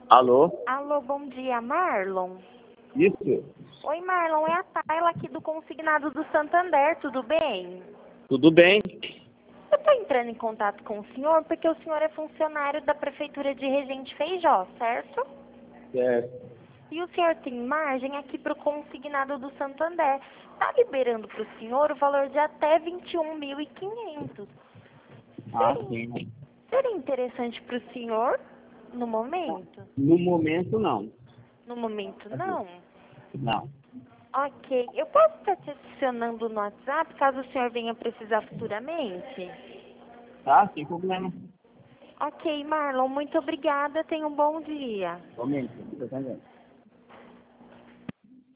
Alô? Alô, bom dia, Marlon. Isso? Oi, Marlon, é a Tayla aqui do Consignado do Santander, tudo bem? Tudo bem? Eu estou entrando em contato com o senhor porque o senhor é funcionário da Prefeitura de Regente Feijó, certo? Certo. E o senhor tem margem aqui para o Consignado do Santander. Está liberando para o senhor o valor de até 21.500. Ah, sim. Seria interessante para o senhor no momento? No momento, não. No momento, não. Não. Ok. Eu posso estar te adicionando no WhatsApp caso o senhor venha precisar futuramente? Tá? Sem problema. Ok, Marlon, muito obrigada. Tenha um bom dia. Somente. Você também.